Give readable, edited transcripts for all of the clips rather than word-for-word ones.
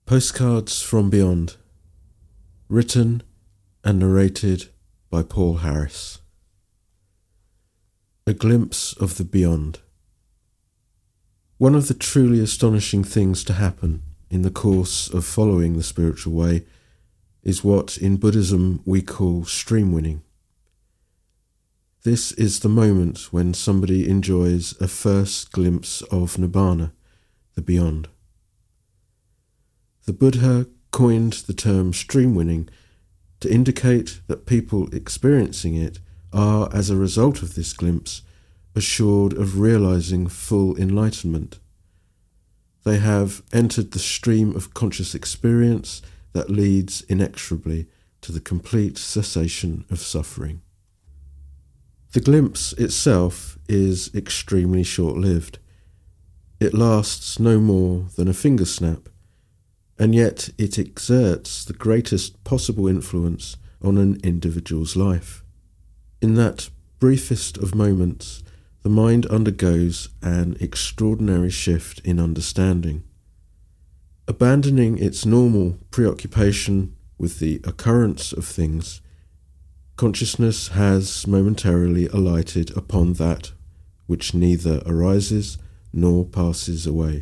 Postcards from Beyond, written and narrated by Paul Harris. A glimpse of the beyond. One of the truly astonishing things to happen in the course of following the spiritual way is what in Buddhism we call stream winning. This is the moment when somebody enjoys a first glimpse of Nibbana, the beyond. The Buddha coined the term stream winning to indicate that people experiencing it are, as a result of this glimpse, assured of realizing full enlightenment. They have entered the stream of conscious experience that leads inexorably to the complete cessation of suffering. The glimpse itself is extremely short-lived. It lasts no more than a finger snap, and yet it exerts the greatest possible influence on an individual's life. In that briefest of moments, the mind undergoes an extraordinary shift in understanding. Abandoning its normal preoccupation with the occurrence of things, consciousness has momentarily alighted upon that which neither arises nor passes away.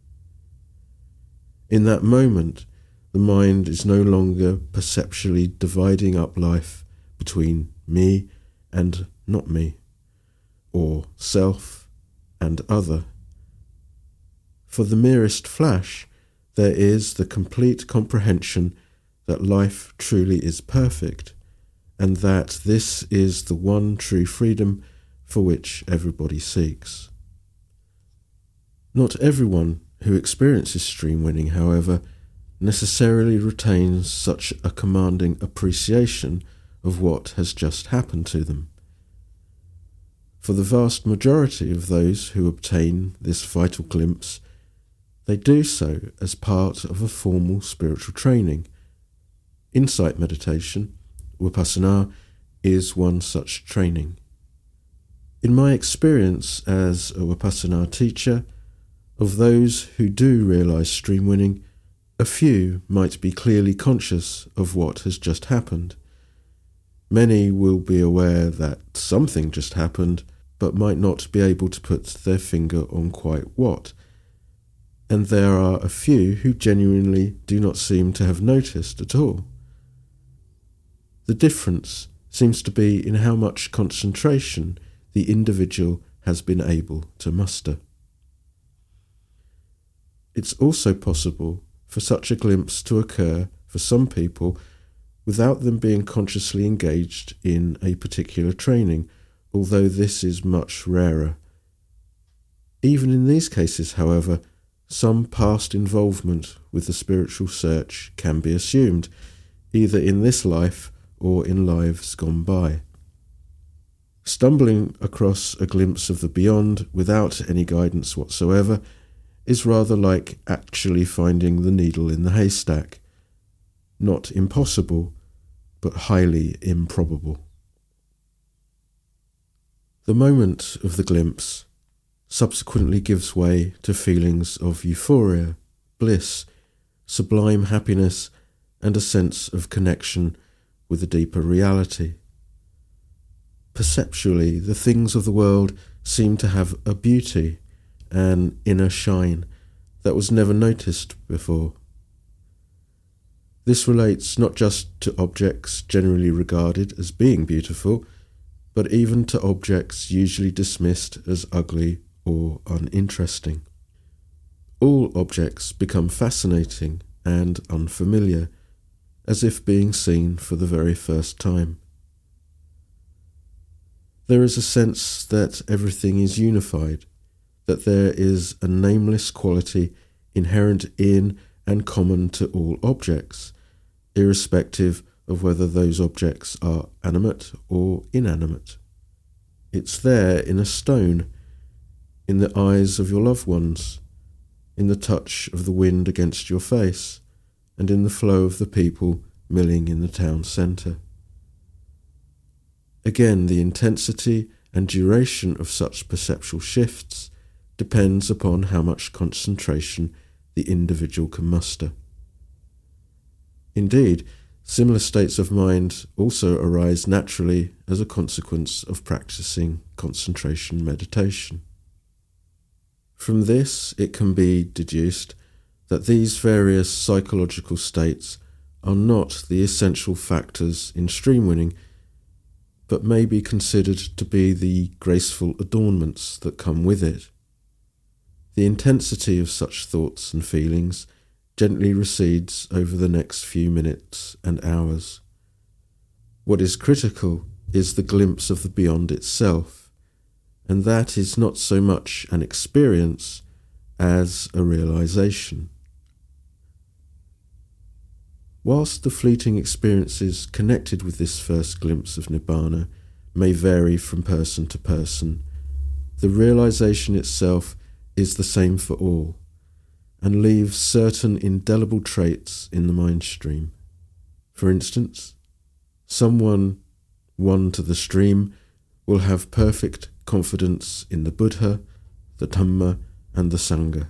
In that moment, the mind is no longer perceptually dividing up life between me and not me, or self and other. For the merest flash, there is the complete comprehension that life truly is perfect, and that this is the one true freedom for which everybody seeks. Not everyone who experiences stream winning, however, necessarily retains such a commanding appreciation of what has just happened to them. For the vast majority of those who obtain this vital glimpse, they do so as part of a formal spiritual training. Insight meditation, Vipassana, is one such training. In my experience as a Vipassana teacher, of those who do realize stream winning, a few might be clearly conscious of what has just happened. Many will be aware that something just happened, but might not be able to put their finger on quite what. And there are a few who genuinely do not seem to have noticed at all. The difference seems to be in how much concentration the individual has been able to muster. It's also possible for such a glimpse to occur for some people without them being consciously engaged in a particular training, although this is much rarer. Even in these cases, however, some past involvement with the spiritual search can be assumed, either in this life or in lives gone by. Stumbling across a glimpse of the beyond without any guidance whatsoever is rather like actually finding the needle in the haystack. Not impossible, but highly improbable. The moment of the glimpse subsequently gives way to feelings of euphoria, bliss, sublime happiness, and a sense of connection with a deeper reality. Perceptually, the things of the world seem to have a beauty, an inner shine that was never noticed before. This relates not just to objects generally regarded as being beautiful, but even to objects usually dismissed as ugly or uninteresting. All objects become fascinating and unfamiliar, as if being seen for the very first time. There is a sense that everything is unified, that there is a nameless quality inherent in and common to all objects, irrespective of whether those objects are animate or inanimate. It's there in a stone, in the eyes of your loved ones, in the touch of the wind against your face, and in the flow of the people milling in the town centre. Again, the intensity and duration of such perceptual shifts depends upon how much concentration the individual can muster. Indeed, similar states of mind also arise naturally as a consequence of practicing concentration meditation. From this, it can be deduced that these various psychological states are not the essential factors in stream winning, but may be considered to be the graceful adornments that come with it. The intensity of such thoughts and feelings gently recedes over the next few minutes and hours. What is critical is the glimpse of the beyond itself, and that is not so much an experience as a realization. Whilst the fleeting experiences connected with this first glimpse of Nibbana may vary from person to person, the realization itself is the same for all, and leaves certain indelible traits in the mind stream. For instance, someone won to the stream will have perfect confidence in the Buddha, the Dhamma, and the Sangha.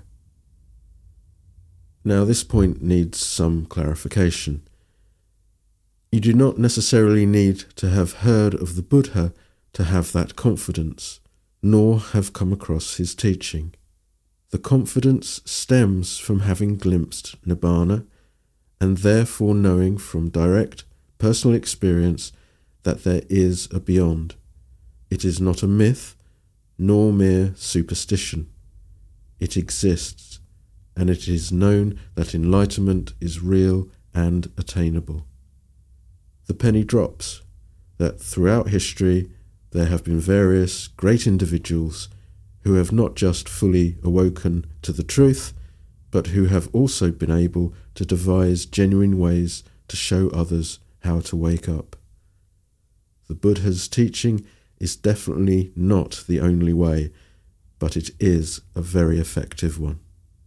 Now, this point needs some clarification. You do not necessarily need to have heard of the Buddha to have that confidence, nor have come across his teaching. The confidence stems from having glimpsed Nibbana, and therefore knowing from direct personal experience that there is a beyond. It is not a myth, nor mere superstition. It exists, and it is known that enlightenment is real and attainable. The penny drops that throughout history there have been various great individuals who have not just fully awoken to the truth, but who have also been able to devise genuine ways to show others how to wake up. The Buddha's teaching is definitely not the only way, but it is a very effective one.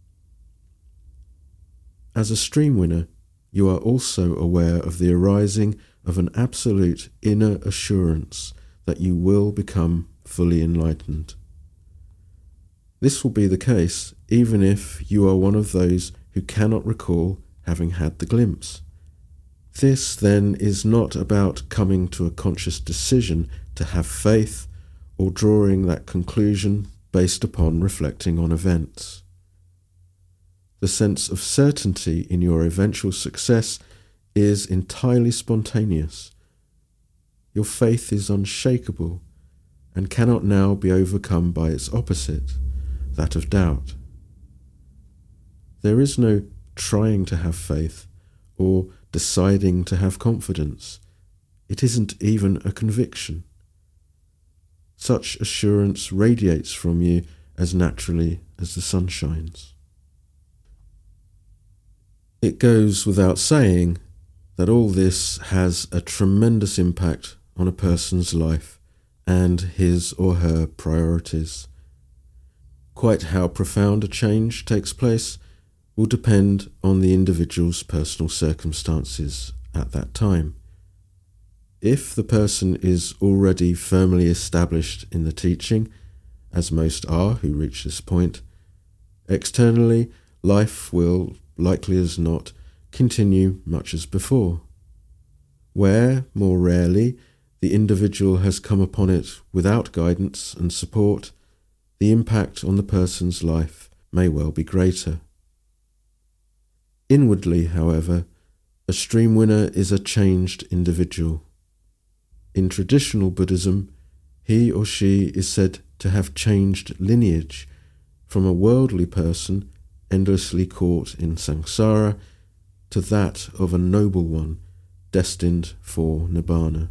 As a stream winner, you are also aware of the arising of an absolute inner assurance that you will become fully enlightened. This will be the case even if you are one of those who cannot recall having had the glimpse. This then is not about coming to a conscious decision to have faith or drawing that conclusion based upon reflecting on events. The sense of certainty in your eventual success is entirely spontaneous. Your faith is unshakable and cannot now be overcome by its opposite, that of doubt. There is no trying to have faith or deciding to have confidence. It isn't even a conviction. Such assurance radiates from you as naturally as the sun shines. It goes without saying that all this has a tremendous impact on a person's life and his or her priorities. Quite how profound a change takes place will depend on the individual's personal circumstances at that time. If the person is already firmly established in the teaching, as most are who reach this point, externally life will, likely as not, continue much as before. Where, more rarely, the individual has come upon it without guidance and support, the impact on the person's life may well be greater. Inwardly, however, a stream winner is a changed individual. In traditional Buddhism, he or she is said to have changed lineage from a worldly person endlessly caught in samsara to that of a noble one destined for Nibbana.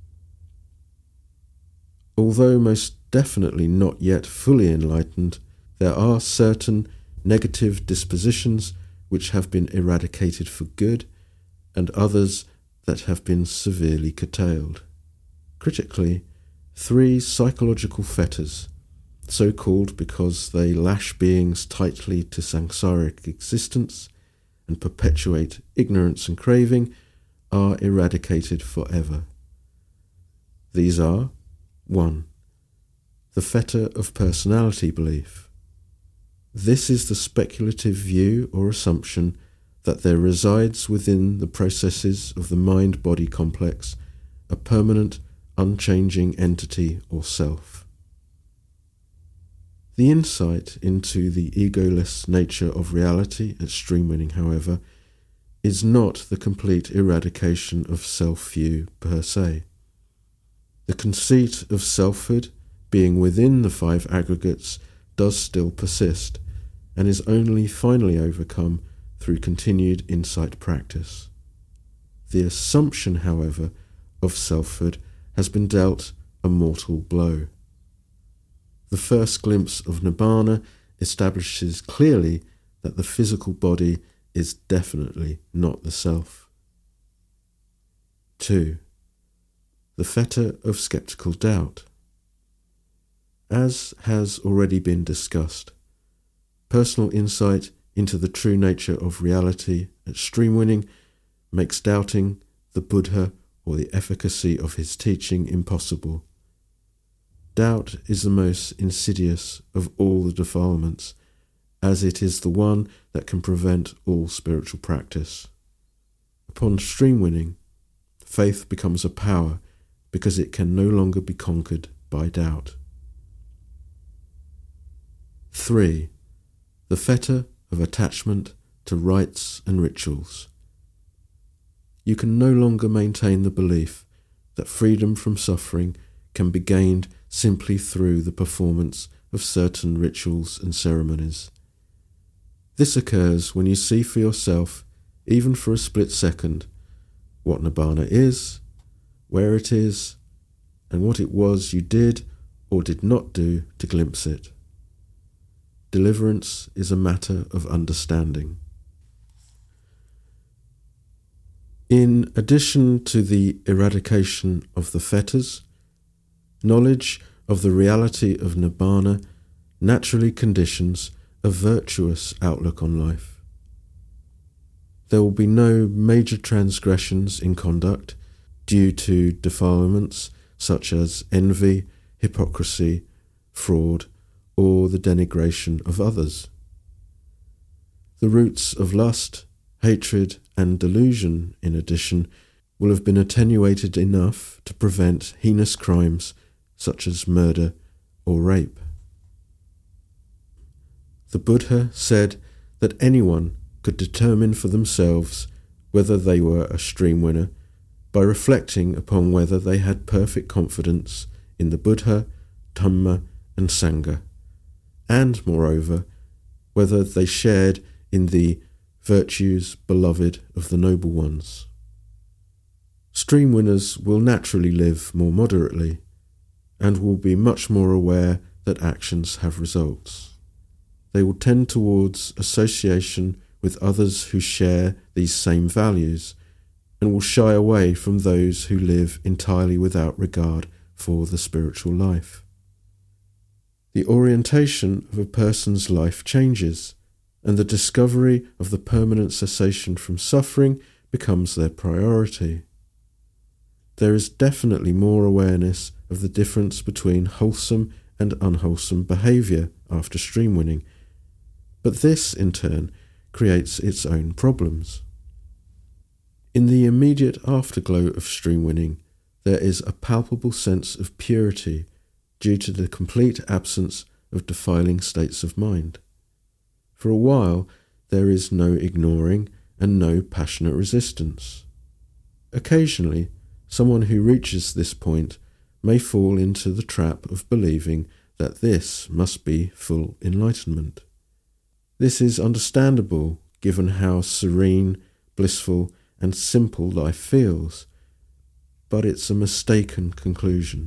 Although most definitely not yet fully enlightened, there are certain negative dispositions which have been eradicated for good, and others that have been severely curtailed. Critically, 3 psychological fetters, so called because they lash beings tightly to samsaric existence and perpetuate ignorance and craving, are eradicated forever. These are: 1. The fetter of personality belief. This is the speculative view or assumption that there resides within the processes of the mind-body complex a permanent, unchanging entity or self. The insight into the egoless nature of reality at stream winning, however, is not the complete eradication of self-view per se. The conceit of selfhood being within the five aggregates does still persist, and is only finally overcome through continued insight practice. The assumption, however, of selfhood has been dealt a mortal blow. The first glimpse of Nibbana establishes clearly that the physical body is definitely not the self. 2. The fetter of skeptical doubt. As has already been discussed, personal insight into the true nature of reality at stream winning makes doubting the Buddha or the efficacy of his teaching impossible. Doubt is the most insidious of all the defilements, as it is the one that can prevent all spiritual practice. Upon stream winning, faith becomes a power because it can no longer be conquered by doubt. 3. The fetter of attachment to rites and rituals. You can no longer maintain the belief that freedom from suffering can be gained simply through the performance of certain rituals and ceremonies. This occurs when you see for yourself, even for a split second, what Nibbana is, where it is, and what it was you did or did not do to glimpse it. Deliverance is a matter of understanding. In addition to the eradication of the fetters, knowledge of the reality of Nibbana naturally conditions a virtuous outlook on life. There will be no major transgressions in conduct due to defilements such as envy, hypocrisy, fraud, or the denigration of others. The roots of lust, hatred, and delusion, in addition, will have been attenuated enough to prevent heinous crimes such as murder or rape. The Buddha said that anyone could determine for themselves whether they were a stream winner by reflecting upon whether they had perfect confidence in the Buddha, Dhamma, and Sangha, and, moreover, whether they shared in the virtues beloved of the noble ones. Stream winners will naturally live more moderately, and will be much more aware that actions have results. They will tend towards association with others who share these same values, and will shy away from those who live entirely without regard for the spiritual life. The orientation of a person's life changes, and the discovery of the permanent cessation from suffering becomes their priority. There is definitely more awareness of the difference between wholesome and unwholesome behaviour after stream winning, but this, in turn, creates its own problems. In the immediate afterglow of stream winning, there is a palpable sense of purity due to the complete absence of defiling states of mind. For a while, there is no ignoring and no passionate resistance. Occasionally, someone who reaches this point may fall into the trap of believing that this must be full enlightenment. This is understandable given how serene, blissful, and simple life feels, but it's a mistaken conclusion.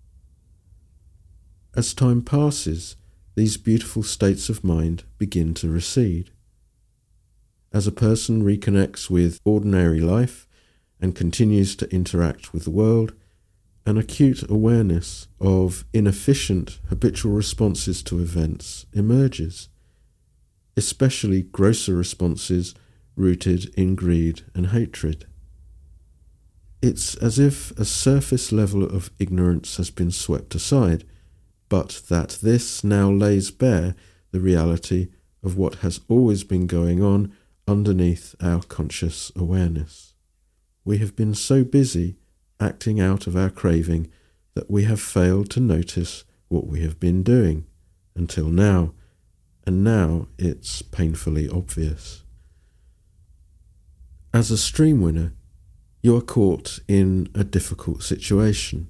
As time passes, these beautiful states of mind begin to recede. As a person reconnects with ordinary life and continues to interact with the world, an acute awareness of inefficient habitual responses to events emerges, especially grosser responses rooted in greed and hatred. It's as if a surface level of ignorance has been swept aside, but that this now lays bare the reality of what has always been going on underneath our conscious awareness. We have been so busy acting out of our craving that we have failed to notice what we have been doing until now, and now it's painfully obvious. As a stream winner, you are caught in a difficult situation.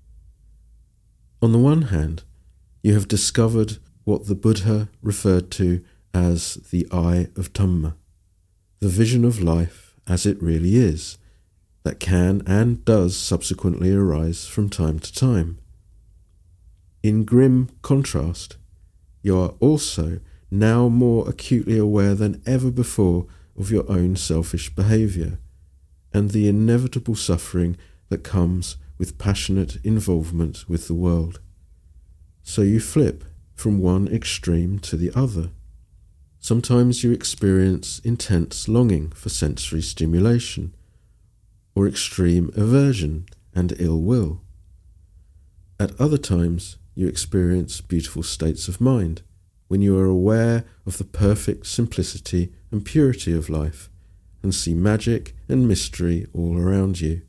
On the one hand, you have discovered what the Buddha referred to as the eye of Dhamma, the vision of life as it really is, that can and does subsequently arise from time to time. In grim contrast, you are also now more acutely aware than ever before of your own selfish behaviour and the inevitable suffering that comes with passionate involvement with the world. So you flip from one extreme to the other. Sometimes you experience intense longing for sensory stimulation, or extreme aversion and ill will. At other times, you experience beautiful states of mind, when you are aware of the perfect simplicity and purity of life, and see magic and mystery all around you.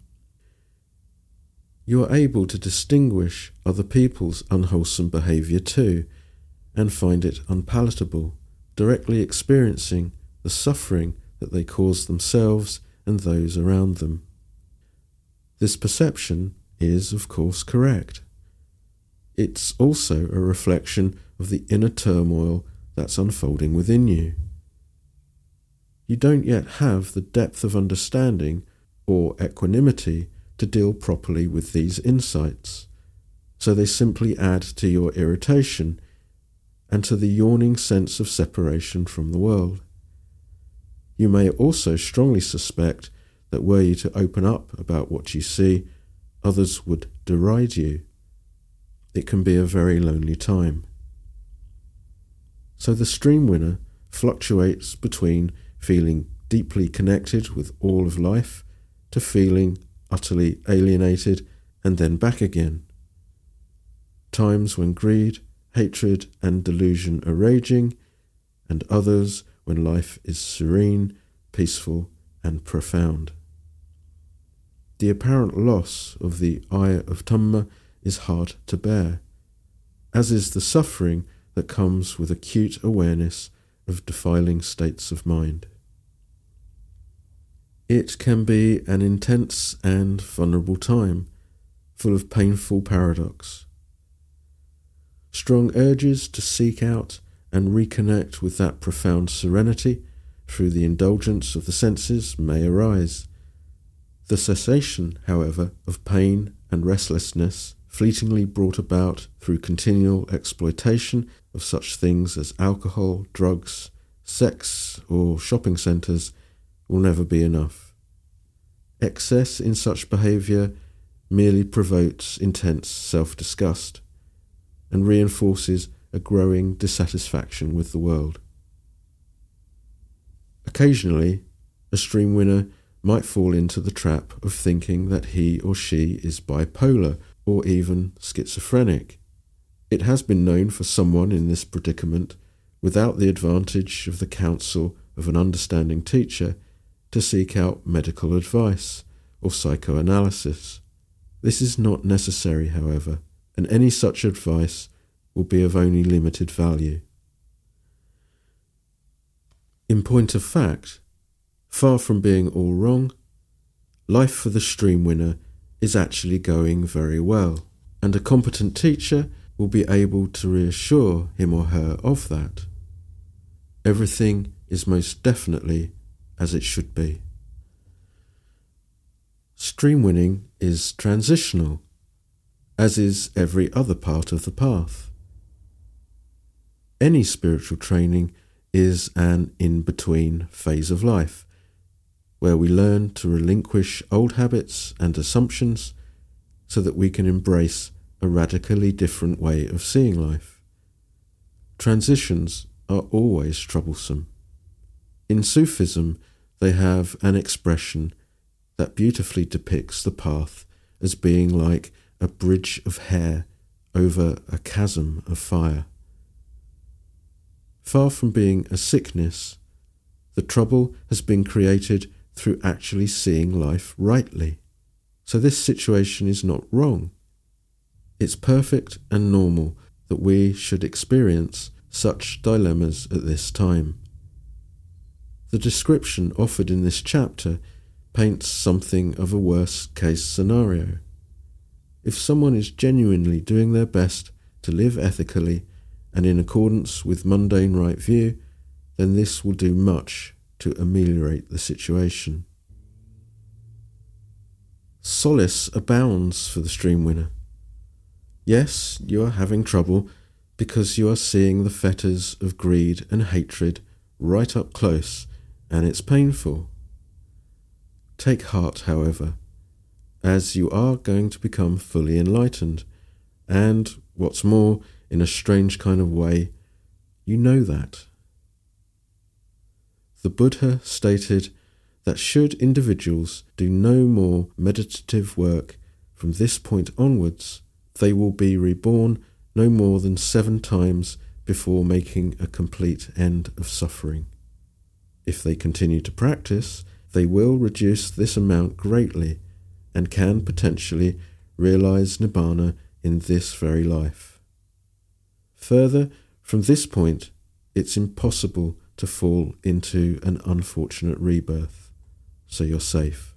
You are able to distinguish other people's unwholesome behaviour too, and find it unpalatable, directly experiencing the suffering that they cause themselves and those around them. This perception is, of course, correct. It's also a reflection of the inner turmoil that's unfolding within you. You don't yet have the depth of understanding or equanimity to deal properly with these insights, so they simply add to your irritation and to the yawning sense of separation from the world. You may also strongly suspect that were you to open up about what you see, others would deride you. It can be a very lonely time. So the stream winner fluctuates between feeling deeply connected with all of life to feeling utterly alienated and then back again. Times when greed, hatred and delusion are raging, and others when life is serene, peaceful and profound. The apparent loss of the eye of Dhamma is hard to bear, as is the suffering that comes with acute awareness of defiling states of mind. It can be an intense and vulnerable time, full of painful paradox. Strong urges to seek out and reconnect with that profound serenity through the indulgence of the senses may arise. The cessation, however, of pain and restlessness, fleetingly brought about through continual exploitation of such things as alcohol, drugs, sex, or shopping centres, will never be enough. Excess in such behaviour merely provokes intense self-disgust and reinforces a growing dissatisfaction with the world. Occasionally, a stream winner might fall into the trap of thinking that he or she is bipolar or even schizophrenic. It has been known for someone in this predicament, without the advantage of the counsel of an understanding teacher, to seek out medical advice or psychoanalysis. This is not necessary, however, and any such advice will be of only limited value. In point of fact, far from being all wrong, life for the stream winner is actually going very well, and a competent teacher will be able to reassure him or her of that. Everything is most definitely as it should be. Stream winning is transitional, as is every other part of the path. Any spiritual training is an in-between phase of life, where we learn to relinquish old habits and assumptions so that we can embrace a radically different way of seeing life. Transitions are always troublesome. In Sufism, they have an expression that beautifully depicts the path as being like a bridge of hair over a chasm of fire. Far from being a sickness, The trouble has been created through actually seeing life rightly. So this situation is not wrong. It's perfect and normal that we should experience such dilemmas at this time. The description offered in this chapter paints something of a worst-case scenario. If someone is genuinely doing their best to live ethically and in accordance with mundane right view, then this will do much to ameliorate the situation. Solace abounds for the stream winner. Yes, you are having trouble because you are seeing the fetters of greed and hatred right up close, and it's painful. Take heart, however, as you are going to become fully enlightened, and, what's more, in a strange kind of way, you know that. The Buddha stated that should individuals do no more meditative work from this point onwards, they will be reborn no more than 7 times before making a complete end of suffering. If they continue to practice, they will reduce this amount greatly and can potentially realize Nibbana in this very life. Further, from this point, it's impossible to fall into an unfortunate rebirth, so you're safe.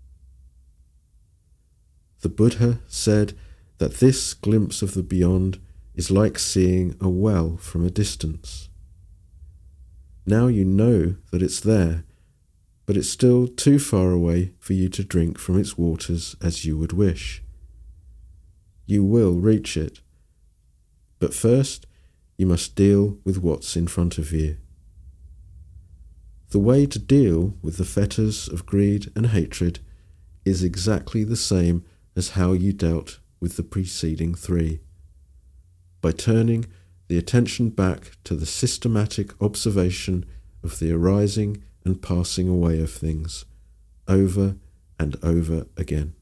The Buddha said that this glimpse of the beyond is like seeing a well from a distance. Now you know that it's there, but it's still too far away for you to drink from its waters as you would wish. You will reach it, but first you must deal with what's in front of you. The way to deal with the fetters of greed and hatred is exactly the same as how you dealt with the preceding 3, by turning the attention back to the systematic observation of the arising and passing away of things over and over again.